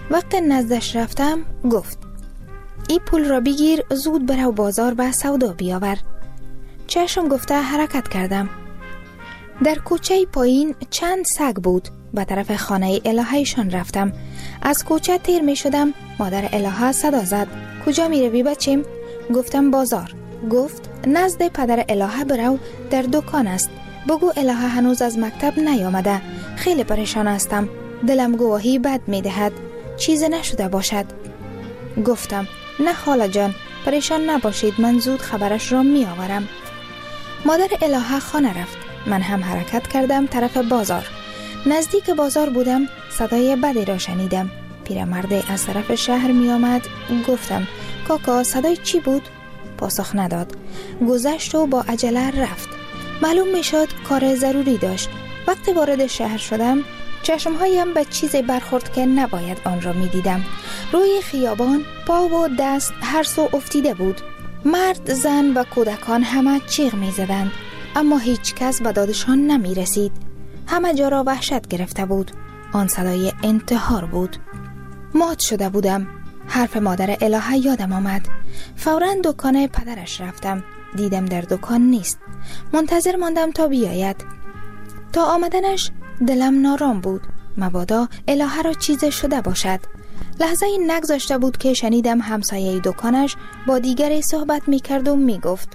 وقت نزدش رفتم گفت ای پول را بگیر، زود برو بازار و سودا بیاور. چشم گفته حرکت کردم. در کوچه پایین چند سگ بود. به طرف خانه الههشان رفتم. از کوچه تیر می شدم. مادر الهه صدا زد کجا می روی بچیم؟ گفتم بازار. گفت نزد پدر الهه برو، در دکان است. بگو الهه هنوز از مکتب نیامده. خیلی پریشان هستم. دلم گواهی بد می دهد. چیز نشده باشد. گفتم نه خاله جان، پریشان نباشید، من زود خبرش را می آورم. مادر الهه خانه رفت. من هم حرکت کردم طرف بازار. نزدیک بازار بودم، صدای بدی را شنیدم. پیرمرد از طرف شهر می آمد. گفتم کاکا صدای چی بود؟ پاسخ نداد. گذشت و با عجله رفت. معلوم می شد کار ضروری داشت. وقتی وارد شهر شدم چشمهایم به چیزی برخورد که نباید آن را می دیدم. روی خیابان پا و دست هر سو افتیده بود. مرد، زن و کودکان همه چیغ می زدند، اما هیچ کس به دادشان نمی رسید. همه جا را وحشت گرفته بود. آن صدای انتحار بود. مات شده بودم. حرف مادر الهه یادم آمد. فوراً دکان پدرش رفتم. دیدم در دکان نیست. منتظر ماندم تا بیاید. تا آمدنش دلم نارام بود. مبادا الهه را چیز شده باشد. لحظه این نگذاشته بود که شنیدم همسایه دکانش با دیگری صحبت می کرد و می گفت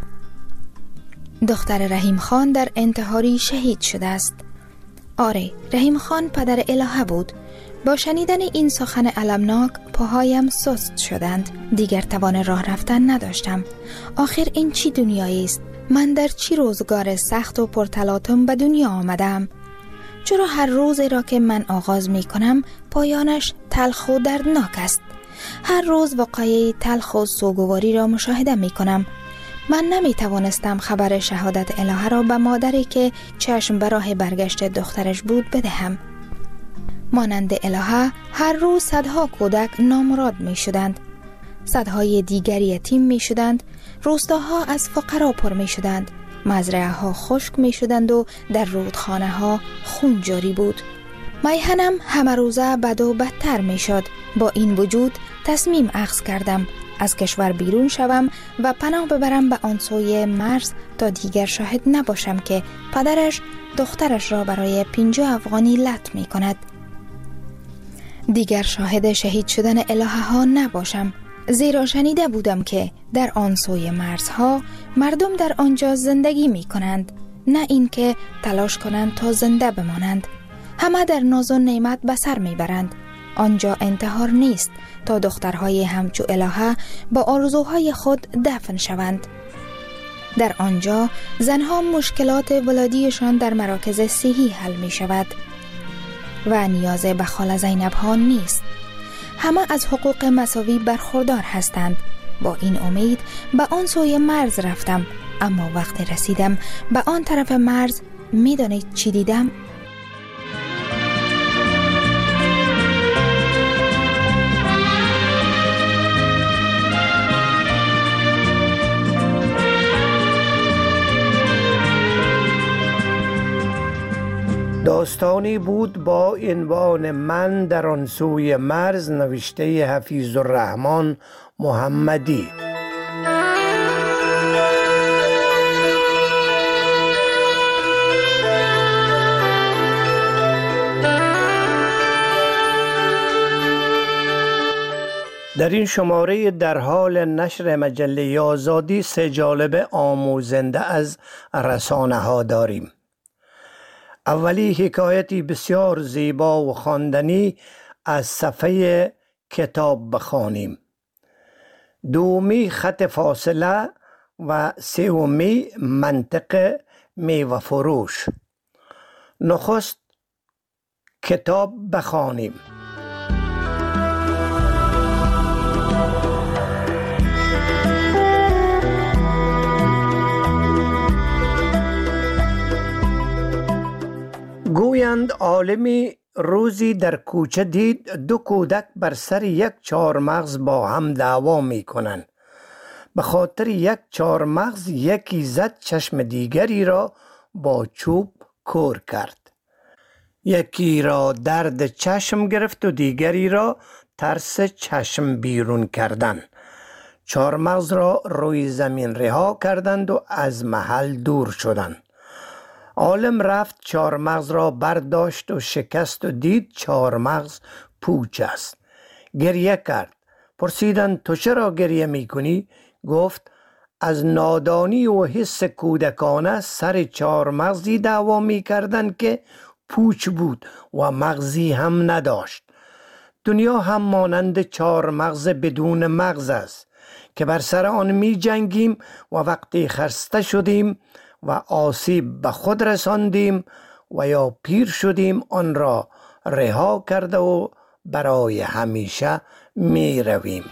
دختر رحیم خان در انتحاری شهید شده است. آره، رحیم خان پدر الهه بود. با شنیدن این سخن المناک پاهایم سست شدند. دیگر توان راه رفتن نداشتم. آخر این چی دنیایی است؟ من در چی روزگار سخت و پرتلاطم به دنیا آمدم؟ چرا هر روزی را که من آغاز می کنم پایانش تلخ و دردناک است؟ هر روز واقعه تلخ و سوگواری را مشاهده می کنم. من نمی توانستم خبر شهادت الهه را به مادری که چشم به راه برگشت دخترش بود بدهم. مانند الهه هر روز صدها کودک نامراد می شدند. صدهای دیگر یتیم می شدند. روستاها از فقرا پر می شدند. مزرعه ها خشک می شدند و در رودخانه ها خون جاری بود. میهنم همه روزه بد و بدتر می شد. با این وجود تصمیم اخذ کردم از کشور بیرون شوم و پناه ببرم به آن سوی مرز تا دیگر شاهد نباشم که پدرش دخترش را برای 50 افغانی لط می کند. دیگر شاهد شهید شدن الهه ها نباشم، زیرا شنیده بودم که در آن سوی مرزها مردم در آنجا زندگی می کنند، نه اینکه تلاش کنند تا زنده بمانند. همه در ناز و نعمت به سر می برند. آنجا انتحار نیست تا دخترهای همچو الهه با آرزوهای خود دفن شوند. در آنجا زنها مشکلات ولادیشان در مراکز صحی حل می شود و نیاز به خاله زینب ها نیست. همه از حقوق مساوی برخوردار هستند. با این امید به آن سوی مرز رفتم، اما وقتی رسیدم به آن طرف مرز می دانید چی دیدم؟ داستانی بود با عنوان من در آن سوی مرز، نوشته حفیظ الرحمن محمدی. در این شماره در حال نشر مجله آزادی 3 جالب آموزنده از رسانه ها داریم. اولی حکایتی بسیار زیبا و خواندنی از صفحه کتاب بخوانیم. دومی خط فاصله و سومی منطق میوه فروش. نخست کتاب بخوانیم. گویند عالمی روزی در کوچه دید 2 کودک بر سر یک چهارمغز با هم دعوا می کنند. به خاطر یک چهارمغز یکی زد چشم دیگری را با چوب کور کرد. یکی را درد چشم گرفت و دیگری را ترس چشم بیرون کردن. چارمغز را روی زمین رها کردند و از محل دور شدند. عالم رفت چارمغز را برداشت و شکست و دید چارمغز پوچ است. گریه کرد. پرسیدند تو چرا گریه میکنی؟ گفت از نادانی و حس کودکانه سر چارمغزی دعوا میکردند که پوچ بود و مغزی هم نداشت. دنیا هم مانند چارمغز بدون مغز است که بر سر آن می جنگیم و وقتی خسته شدیم و آسیب به خود رساندیم و یا پیر شدیم آن را رها کرده و برای همیشه می رویم.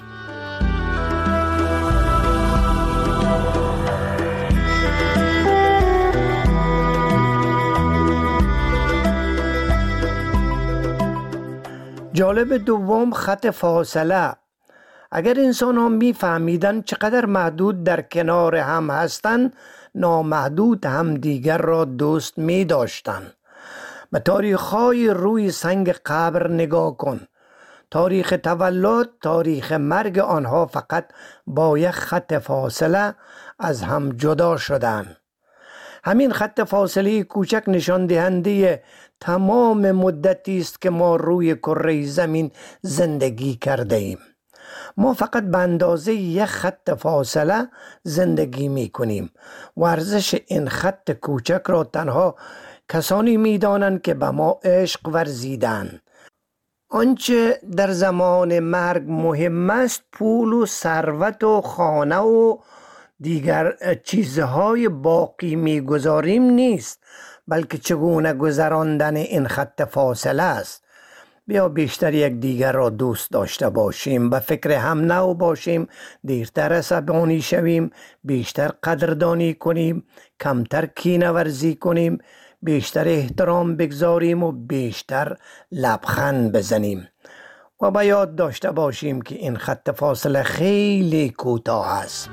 جالب دوم، خط فاصله. اگر انسان ها می فهمیدن چقدر محدود در کنار هم هستند، نامحدود هم دیگر را دوست می داشتن. به تاریخ های روی سنگ قبر نگاه کن. تاریخ تولد، تاریخ مرگ آنها فقط با یک خط فاصله از هم جدا شدند. همین خط فاصله کوچک نشان دهنده تمام مدتی است که ما روی کره زمین زندگی کرده ایم. ما فقط به اندازه یک خط فاصله زندگی می کنیم و ارزش این خط کوچک را تنها کسانی می دانند که به ما عشق ورزیدند. آنچه در زمان مرگ مهم است پول و ثروت و خانه و دیگر چیزهای باقی می گذاریم نیست، بلکه چگونه گذراندن این خط فاصله است. بیا بیشتر یک دیگر را دوست داشته باشیم، به فکر هم نو باشیم، دیرتر عصبانی شویم، بیشتر قدردانی کنیم، کمتر کینه ورزی کنیم، بیشتر احترام بگذاریم و بیشتر لبخند بزنیم و به یاد داشته باشیم که این خط فاصله خیلی کوتاه است.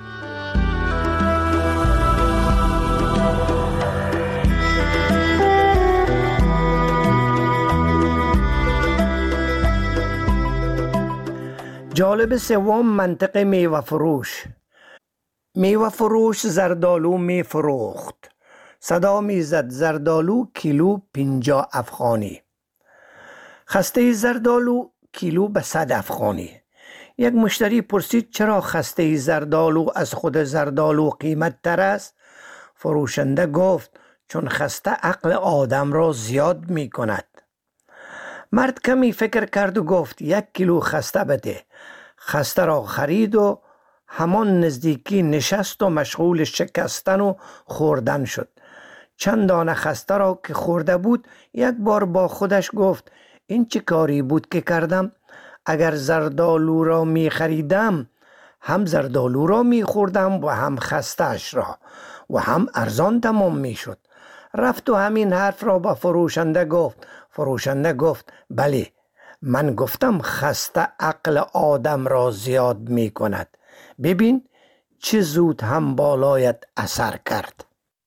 جالب سوم، منطق میوه فروش. میوه فروش زردالو می فروخت. صدا می زد زردالو کیلو 50 افغانی. خسته زردالو کیلو به 100 افغانی. یک مشتری پرسید چرا خسته زردالو از خود زردالو قیمت تر است؟ فروشنده گفت چون خسته عقل آدم را زیاد می کند. مرد کمی فکر کرد و گفت 1 کیلو خسته بده. خسته را خرید و همان نزدیکی نشست و مشغول شکستن و خوردن شد. چند دانه خسته را که خورده بود یک بار با خودش گفت این چه کاری بود که کردم؟ اگر زردالو را می خریدم هم زردالو را می خوردم و هم خسته‌اش را و هم ارزان تمام می شد. رفت و همین حرف را با فروشنده گفت. فروشنده گفت بله، من گفتم خسته عقل آدم را زیاد می کند. ببین چه زود هم بالایت اثر کرد.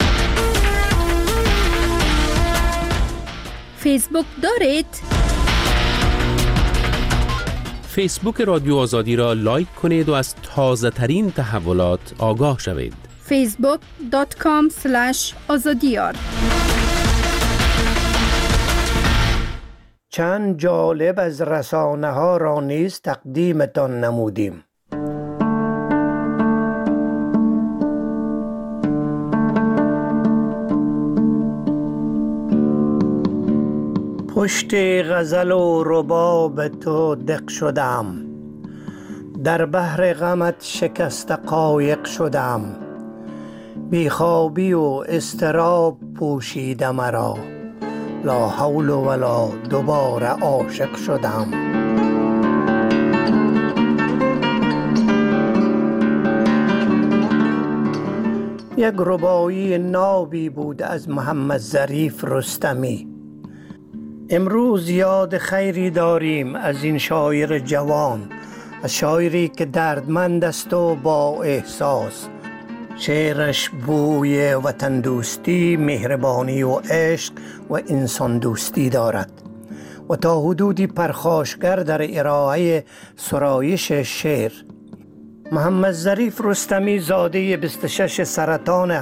فیسبوک دارید؟ فیسبوک رادیو آزادی را لایک کنید و از تازه ترین تحولات آگاه شوید. facebook.com/azadiyar. چند جالب از رسانه ها را نیز تقدیمتان نمودیم. پشت غزل و رباب تو دق شدم، در بحر غمت شکست قایق شدم. بیخوابی و اضطراب پوشیده مرا، لا حول ولا دوباره عاشق شدم. یک ربایی نابی بود از محمد ظریف رستمی. امروز یاد خیری داریم از این شاعر جوان، از شاعری که دردمند است و با احساس. شعرش بوی وطن دوستی، مهربانی و عشق و انسان دوستی دارد و تا حدودی پرخاشگر در ارائه سرایش شعر. محمد ظریف رستمی زاده 26 سرطان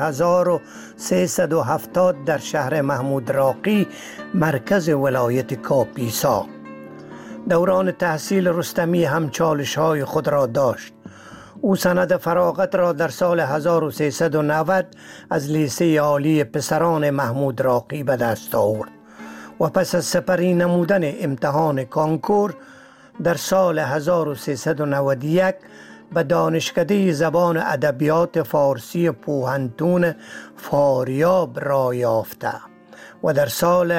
1370 در شهر محمود راقی مرکز ولایت کاپیسا. دوران تحصیل رستمی هم چالش‌های خود را داشت. او سند فراغت را در سال 1390 از لیسه عالی پسران محمود راقی به دست آورد و پس از سپری نمودن امتحان کانکور در سال 1391 به دانشکده زبان و ادبیات فارسی پوهنتون فاریاب را یافته و در سال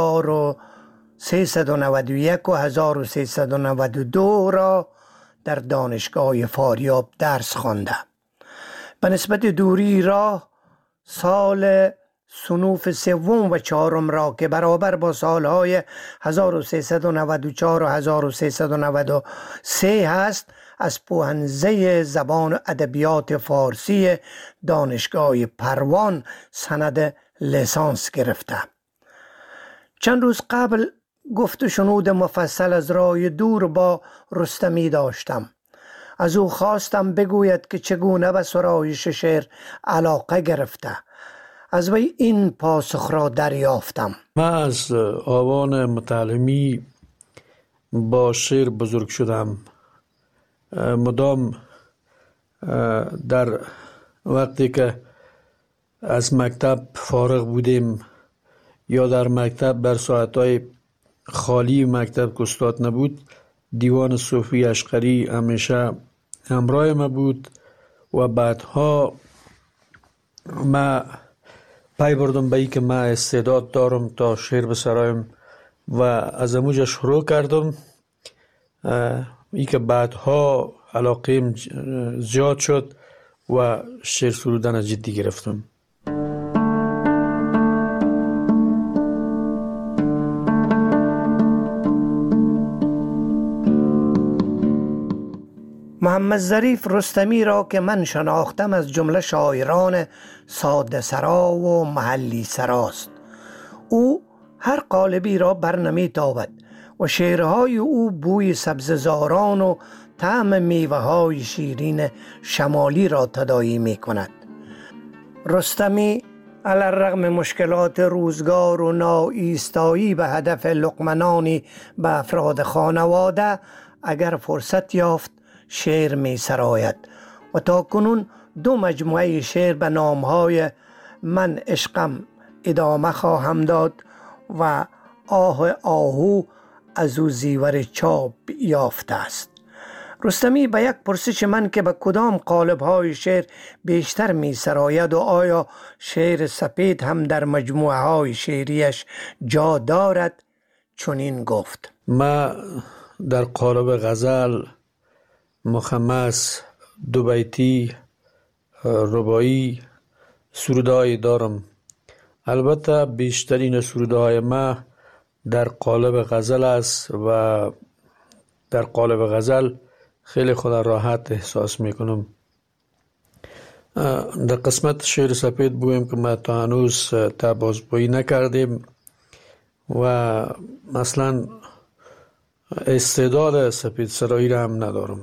1391 و 1392 را در دانشگاه فاریاب درس خوانده. به نسبت دوری راه سال صنوف سوم و چهارم را که برابر با سالهای 1394 و 1393 هست از پوهنزه زبان و ادبیات فارسی دانشگاه پروان سند لیسانس گرفته. چند روز قبل گفت و شنود مفصل از راه دور با رستمی داشتم. از او خواستم بگوید که چگونه به سرایش شعر علاقه گرفته. از وی این پاسخ را دریافتم: من از آوان متعلمی با شعر بزرگ شدم. مدام در وقتی که از مکتب فارغ بودیم یا در مکتب بر ساعتهای خالی مکتب که استاد نبود، دیوان صوفی اشقری همیشه همراه ما بود و بعدها ما پی بردم به ای که من استعداد دارم تا شعر بسرایم و از اموجه شروع کردم. ای که بعدها علاقیم زیاد شد و شعر سرودن جدی گرفتم. محمد ظریف رستمی را که من شناختم از جمله شاعران ساده سرا و محلی سراست. او هر قالبی را برنمی تابد و شعرهای او بوی سبززاران و طعم میوه‌های شیرین شمالی را تداعی می کند. رستمی علی‌الرغم مشکلات روزگار و ناایستایی به هدف لقمه به افراد خانواده اگر فرصت یافت شعر می سراید و تا کنون 2 مجموعه شعر به نامهای من عشقم ادامه خواهم داد و آه آهو از او زیور چاپ یافته است. رستمی به یک پرسش من که به کدام قالب‌های شعر بیشتر می سراید و آیا شعر سپید هم در مجموعه های شعریش جا دارد چنین گفت: ما در قالب غزل، مخمس، 2 بیتی، رباعی سروده‌ای دارم. البته بیشترین سروده‌های ما در قالب غزل است و در قالب غزل خیلی خود راحت احساس میکنم. در قسمت شعر سپید بویم که ما تا هنوز بازگویی نکردیم و مثلا استعداد سپید سرایی را هم ندارم.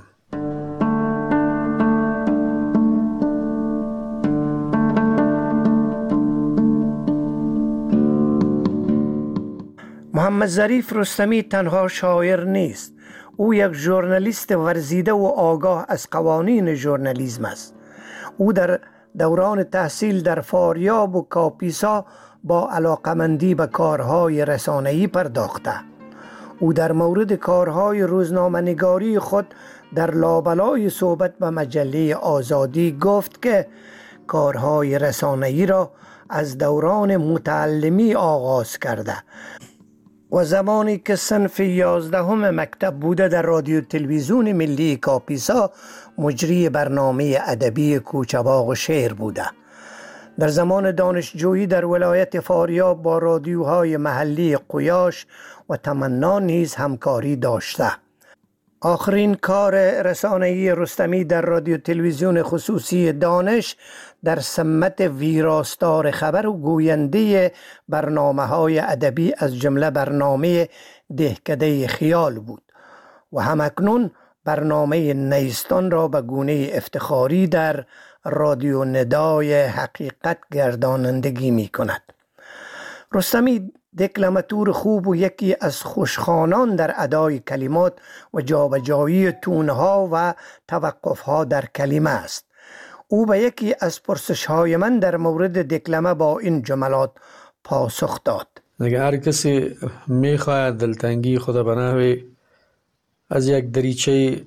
محمد ظریف رستمی تنها شاعر نیست. او یک ژورنالیست ورزیده و آگاه از قوانین ژورنالیسم است. او در دوران تحصیل در فاریاب و کاپیسا با علاقمندی به کارهای رسانه‌ای پرداخته. او در مورد کارهای روزنامه‌نگاری خود در لابلای صحبت به مجله آزادی گفت که کارهای رسانه‌ای را از دوران متعلمی آغاز کرده و زمانی که صنف 11 مکتب بوده در رادیو تلویزیون ملی کاپیسا مجری برنامه ادبی کوچه‌باغ و شعر بوده. در زمان دانشجویی در ولایت فاریاب با رادیوهای محلی قیاش و تمنا نیز همکاری داشته. آخرین کار رسانه‌ای رستمی در رادیو تلویزیون خصوصی دانش در سمت ویراستار خبر و گوینده برنامه‌های ادبی از جمله برنامه دهکده خیال بود و همکنون برنامه نیستان را به گونه افتخاری در رادیو ندای حقیقت گردانندگی می کند. رستمی دکلماتور خوب و یکی از خوشخوانان در ادای کلمات و جابجایی تونها و توقفها در کلمه است. او به یکی از پرسش‌های من در مورد دکلمه با این جملات پاسخ داد: دیگه هر کسی میخواهد دلتنگی خود به نحوی از یک دریچه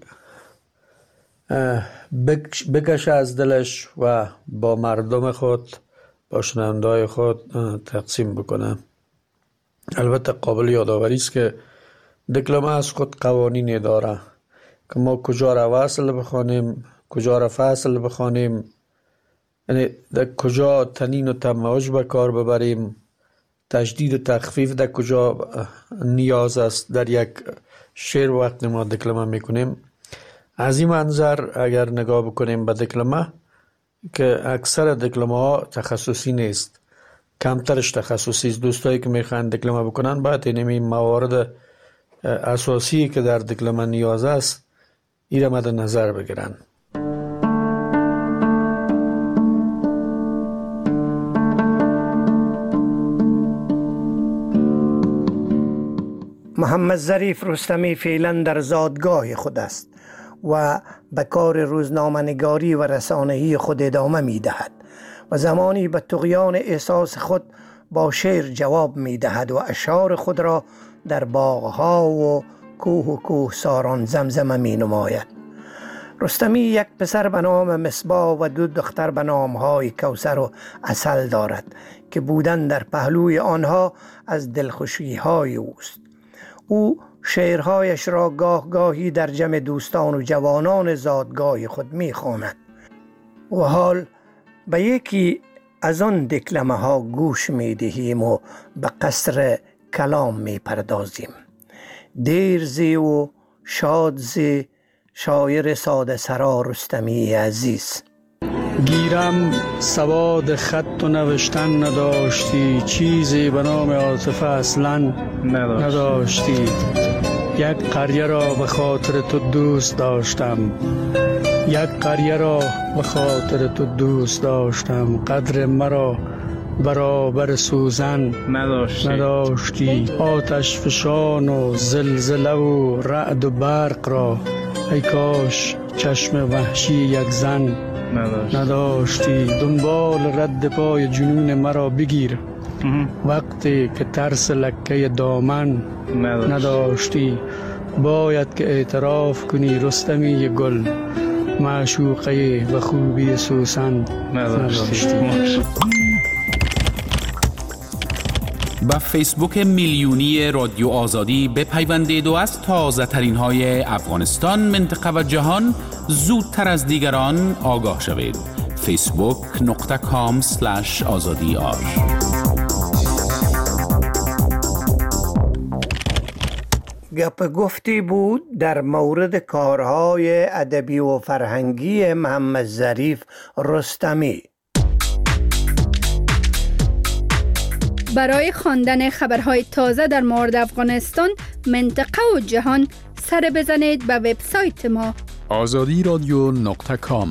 بکشه از دلش و با مردم خود، با شنونده‌های خود تقسیم بکنه. البته قابل یادآوری است که دکلمه از خود قوانینی داره که ما کجا را وصل بخوانیم، کجا را فصل بخوانیم، یعنی در کجا تنین و تماج به کار ببریم، تشدید و تخفیف در کجا نیاز است در یک شعر وقت ما دکلمه میکنیم. از این منظر اگر نگاه بکنیم به دکلمه، که اکثر دکلمه ها تخصصی نیست، کمترش تخصصی است. دوستایی که میخوان دکلمه بکنن باید این موارد اساسی که در دکلمه نیاز است این مد نظر بگیرن. محمد ظریف رستمی فعلا در زادگاه خود است و به کار روزنامه‌نگاری و رسانه‌ای خود ادامه می‌دهد و زمانی به طغیان احساس خود با شعر جواب می‌دهد و اشعار خود را در باغ‌ها و کوه ساران زمزمه می‌نماید. رستمی یک پسر به نام مصباح و دو دختر به نام‌های کوثر و عسل دارد که بودن در پهلوی آنها از دلخوشی‌های اوست. او شعرهایش را گاه گاهی در جمع دوستان و جوانان زادگاه خود می‌خواند و حال به یکی از آن دکلمه ها گوش می‌دهیم و به قصر کلام می‌پردازیم. دیر زی و شاد زی، شاعر ساده سرا رستمی عزیز. گیرم سواد خط و نوشتن نداشتی، چیزی به نام عاطفه اصلا نداشتی. یک قریه را به خاطر تو دوست داشتم، یک قریه را به خاطر تو دوست داشتم. قدر مرا برابر سوزن نداشتی. آتش فشان و زلزله و رعد و برق را ای کاش چشم وحشی یک زن نداشتی. دنبال رد پای جنون مرا بگیر وقتی که ترس لکه دامن نداشتی. باید که اعتراف کنی رستمی گل، معشوقه و خوبی سوسن نداشتی. با فیسبوک میلیونی رادیو آزادی بپیوندید و از تازه ترین های افغانستان، منطقه و جهان زودتر از دیگران آگاه شوید. facebook.com/azadiar. گپ گفتی بود در مورد کارهای ادبی و فرهنگی محمد ظریف رستمی. برای خواندن خبرهای تازه در مورد افغانستان، منطقه و جهان سر بزنید به وبسایت ما azadi.radio.com.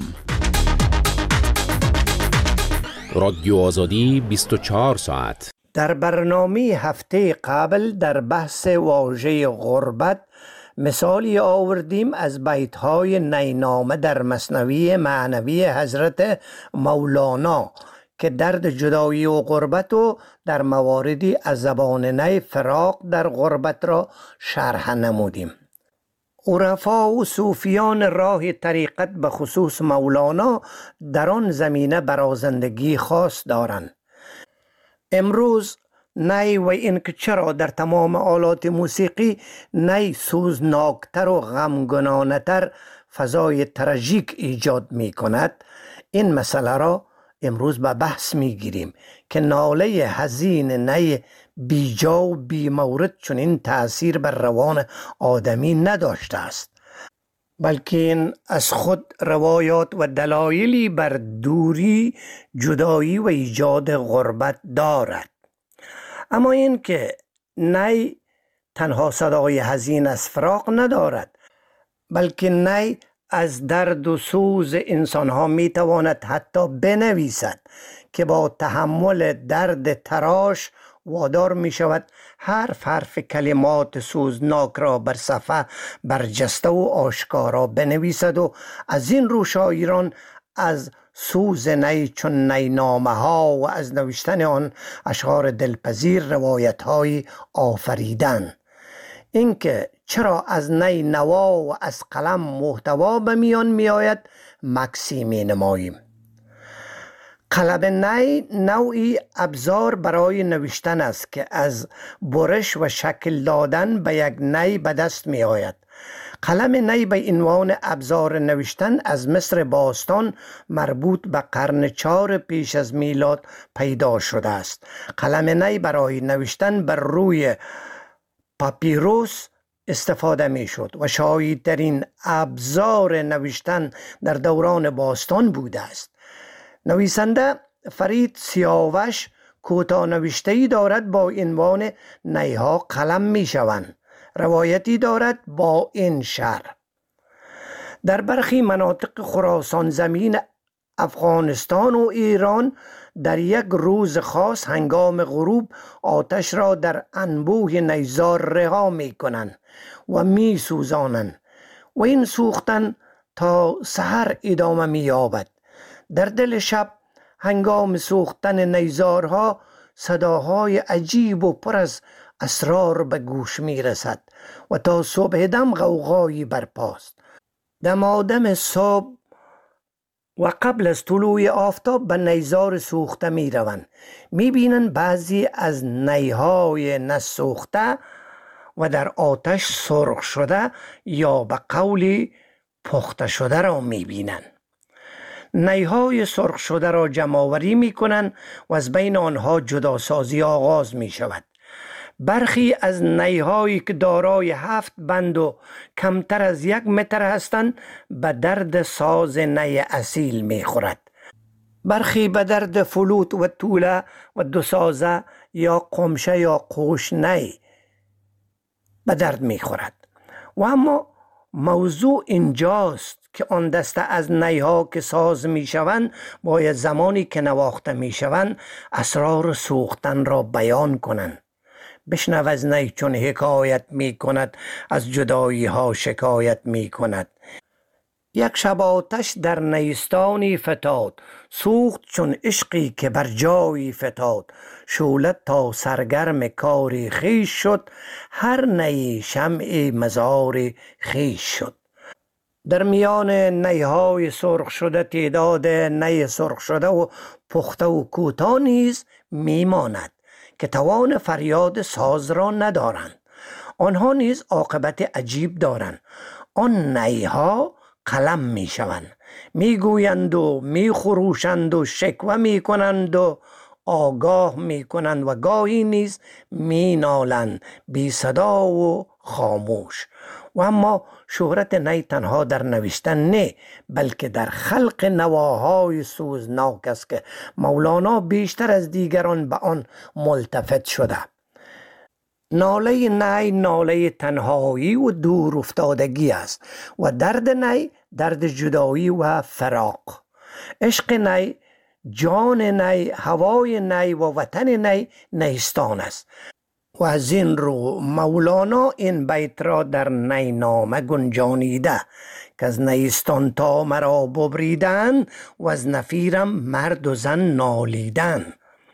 رادیو آزادی 24 ساعت. در برنامه هفته قبل در بحث واژه غربت مثالی آوردیم از بیت‌های نینامه در مثنوی معنوی حضرت مولانا که درد جدایی و غربت و در مواردی از زبان نی فراق در غربت را شرح نمودیم. عرفا و صوفیان راه طریقت به خصوص مولانا در آن زمینه برازندگی خاص دارند. امروز نی و این که چرا در تمام آلات موسیقی نی سوزناکتر و غمگنانه‌تر فضای تراژیک ایجاد می کند، این مسئله را امروز به بحث می گیریم که ناله حزین نی بیجا و بی مورد چنین تأثیر بر روان آدمی نداشته است. بلکه این از خود روایات و دلایلی بر دوری، جدایی و ایجاد غربت دارد. اما این که نی تنها صدای حزین از فراق ندارد، بلکه نی از درد و سوز انسانها میتواند حتی بنویسد که با تحمل درد تراش وادار می شود حرف کلمات سوزناک را بر صفحه برجسته و آشکارا بنویسد و از این رو شاعران از سوز نی چون نی نامه ها و از نوشتن آن اشعار دلپذیر روایت های آفریدن. اینکه چرا از نی نوا و از قلم محتوا به میان می آید مکسی می نماییم. قلم نی نوعی ابزار برای نوشتن است که از برش و شکل دادن به یک نی به دست می آید. قلم نی به عنوان ابزار نوشتن از مصر باستان مربوط به قرن 4 پیش از میلاد پیدا شده است. قلم نی برای نوشتن بر روی پاپیروس استفاده می شد و شایع‌ترین ابزار نوشتن در دوران باستان بوده است. نویسنده فرید سیاوش کوتاه نوشته‌ای دارد با عنوان نیها قلم می شوند. روایتی دارد با این شرح: در برخی مناطق خراسان زمین افغانستان و ایران در یک روز خاص هنگام غروب آتش را در انبوه نیزار رها می کنند و می سوزانند و این سوختن تا سحر ادامه می یابد. در دل شب هنگام سوختن نیزارها صداهای عجیب و پر از اسرار به گوش می رسد و تا صبح دم غوغایی برپاست. دمادم صبح و قبل از طلوع آفتاب به نیزار سوخته می روند. می بینند بعضی از نیهای نسوخته و در آتش سرخ شده یا به قولی پخته شده را می بینند. نیهای سرخ شده را جمع‌آوری می کنند و از بین آنها جداسازی آغاز می شود. برخی از نیهایی که دارای 7 بند و کمتر از 1 متر هستند به درد ساز نی اصیل می خورد. برخی به درد فلوت و توله و دوسازه یا قمشه یا قوش نی به درد می خورد. و اما موضوع اینجاست که آن دسته از نیها که ساز می شوند باید زمانی که نواخته می شوند اسرار سوختن را بیان کنند. بشنو از نی چون حکایت می کند، از جدایی ها شکایت می کند. یک شب آتش در نیستانی فتاد، سوخت چون عشقی که بر جایی فتاد. شولت تا سرگرم کاری خویش شد، هر نی شمع مزار خویش شد. در میان نیهای سرخ شده تعداد نی سرخ شده و پخته و کوتاه نیز میماند که توان فریاد ساز را ندارند. آنها نیز عاقبت عجیب دارند. آن نیها قلم می شوند، می گویند و می خروشند و شکوه می کنند و آگاه می کنند و گاهی نیز می نالند بی صدا و خاموش. و اما شهرت نی تنها در نوشتن نه، بلکه در خلق نواهای سوزناک است که مولانا بیشتر از دیگران به آن ملتفت شده. ناله نی ناله تنهایی و دور افتادگی است و درد نی درد جدایی و فراق. عشق نی، جان نی، هوای نی و وطن نی نیستان است. و از این رو مولانا این بیت را در نی نامه گنجانیده که از نیستان تا مرا ببریدن و از نفیرم مرد و زن نالیدن.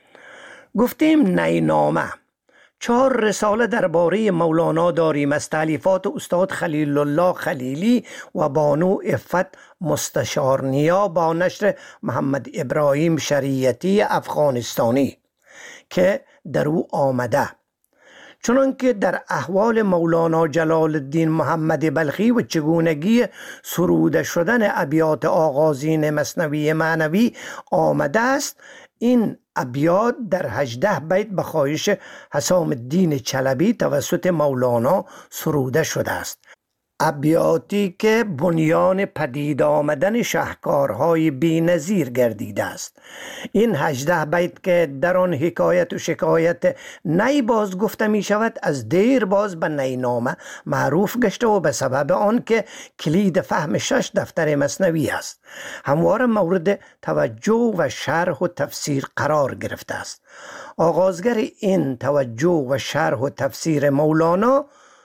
گفتیم نی نامه 4 رساله درباره مولانا داریم از تالیفات استاد خلیل الله خلیلی و بانو عفت مستشارنیا با نشر محمد ابراهیم شریعتی افغانستانی که در او آمده. چنانکه در احوال مولانا جلال الدین محمد بلخی و چگونگی سروده شدن ابیات آغازین مثنوی معنوی آمده است، این ابیات در 18 بیت به خواهش حسام الدین چلبی توسط مولانا سروده شده است. ابیاتی که بنیان پدید آمدن شاهکارهای بی‌نظیر گردیده است. این 18 بیت که در آن حکایت و شکایت نی باز گفته می شود از دیر باز به نی نامه معروف گشته و به سبب آن که کلید فهم 6 دفتر مثنوی است همواره مورد توجه و شرح و تفسیر قرار گرفته است. آغازگر این توجه و شرح و تفسیر مولانا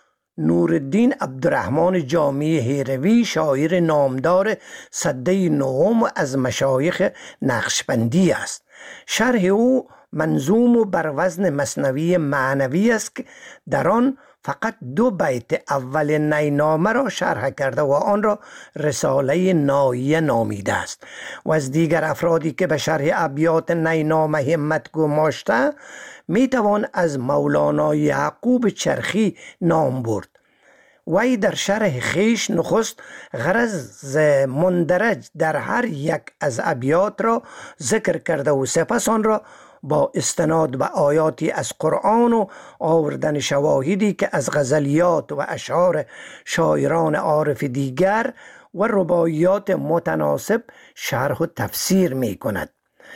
نورالدین عبدالرحمن جامی هیروی، شاعر نامدار سده نهم از مشایخ نقشبندی است. شرح او منظوم و بر وزن مثنوی معنوی است که در آن فقط 2 بیت اول نی نامه را شرح کرده و آن را رساله ناییه نامیده است و از دیگر افرادی که به شرح ابیات نی نامه همت گماشته می توان از مولانا یعقوب چرخی نام برد. وی در شرح خیش نخست غرض مندرج در هر یک از ابیات را ذکر کرده و سپس آن را با استناد به آیاتی از قرآن و آوردن شواهدی که از غزلیات و اشعار شاعران عارف دیگر و رباعیات متناسب شرح و تفسیر می کند.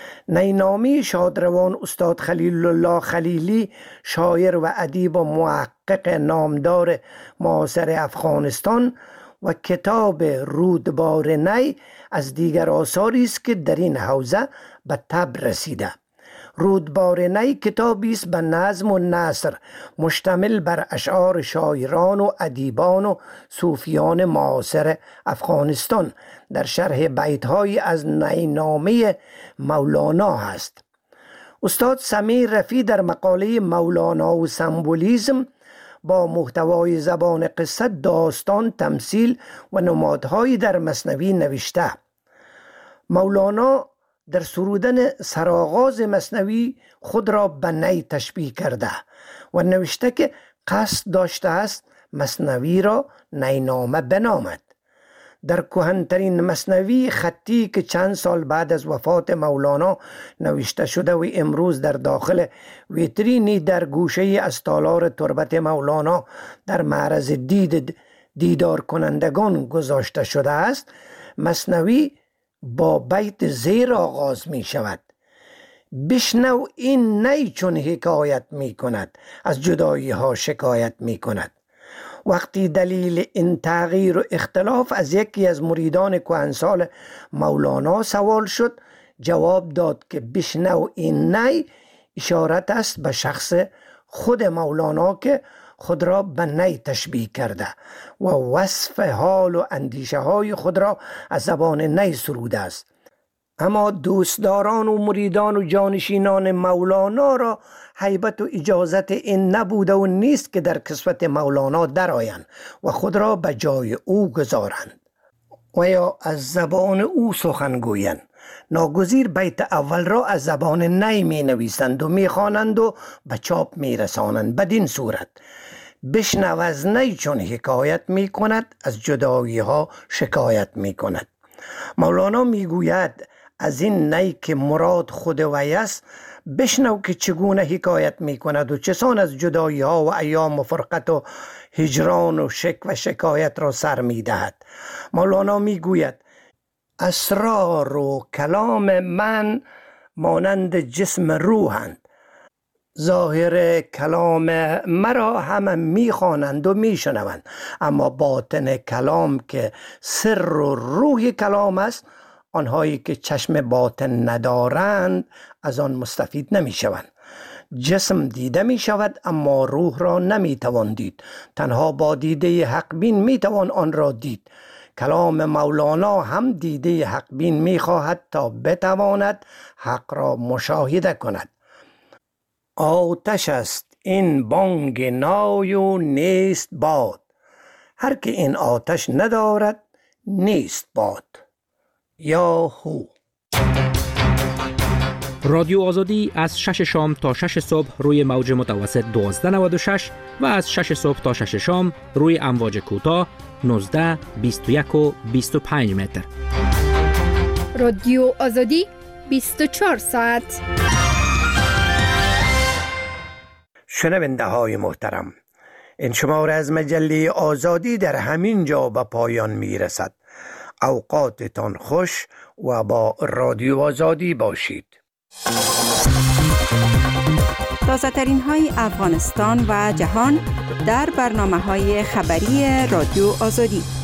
نی نامه شادروان استاد خلیل الله خلیلی، شاعر و ادیب و محقق نامدار معاصر افغانستان، و کتاب رودبار نی از دیگر آثاری است که در این حوزه به طبع رسیده. رودبار نی کتابی است به نظم و نثر مشتمل بر اشعار شاعران و ادیبان و صوفیان معاصر افغانستان در شرح بیت‌هایی از نی نامه مولانا است. استاد سمیع رفیع در مقاله مولانا و سمبولیسم با محتوای زبان قصه، داستان، تمثیل و نمادهایی در مثنوی نوشته. مولانا در سرودن سرآغاز مثنوی خود را به نی تشبیه کرده و نوشته که قصد داشته است مثنوی را نی نامه بنامد. در کهن‌ترین مثنوی خطی که چند سال بعد از وفات مولانا نوشته شده و امروز در داخل ویترینی در گوشه از تالار تربت مولانا در معرض دیدار کنندگان گذاشته شده است، مثنوی با بیت زیر آغاز می شود: بشنو این نی چون حکایت می کند، از جدایی ها شکایت می کند. وقتی دلیل این تغییر و اختلاف از یکی از مریدان کهنسال مولانا سوال شد، جواب داد که بشنو این نی اشارت است به شخص خود مولانا که خود را به نی تشبیه کرده و وصف حال و اندیشه های خود را از زبان نی سروده است. اما دوستداران و مریدان و جانشینان مولانا را هیبت و اجازت این نبوده و نیست که در کسوت مولانا درآیند و خود را به جای او گذارند و یا از زبان او سخن گویند. ناگزیر بیت اول را از زبان نی می نویسند و می خوانند و به چاپ می رسانند. بدین صورت بشنو از نی چون حکایت می کند، از جدایی ها شکایت می کند. مولانا می گوید از این نی که مراد خود وی است بشنو که چگونه حکایت می کند و چسان از جدایی ها و ایام و فرقت و هجران و شک و شکایت را سر می دهد. مولانا می گوید اسرار و کلام من مانند جسم روحند، ظاهر کلام مرا همه میخوانند و میشنوند، اما باطن کلام که سر و روح کلام است، آنهایی که چشم باطن ندارند از آن مستفید نمیشوند. جسم دیده می شود اما روح را نمی توان دید، تنها با دیده حق بین می توان آن را دید. کلام مولانا هم دیده حق بین می خواهد تا بتواند حق را مشاهده کند. آتش است این بانگ نای و نیست باد، هر که این آتش ندارد نیست باد. یاهو. رادیو آزادی از 6 شام تا 6 صبح روی موج متوسط 1296 و از 6 صبح تا 6 شام روی امواج کوتاه 19، 21 و 25 متر. رادیو آزادی 24 ساعت. شنونده های محترم، این شماره از مجله آزادی در همین جا به پایان می رسد. اوقاتتان خوش و با رادیو آزادی باشید. تازه ترین های افغانستان و جهان در برنامه های خبری رادیو آزادی.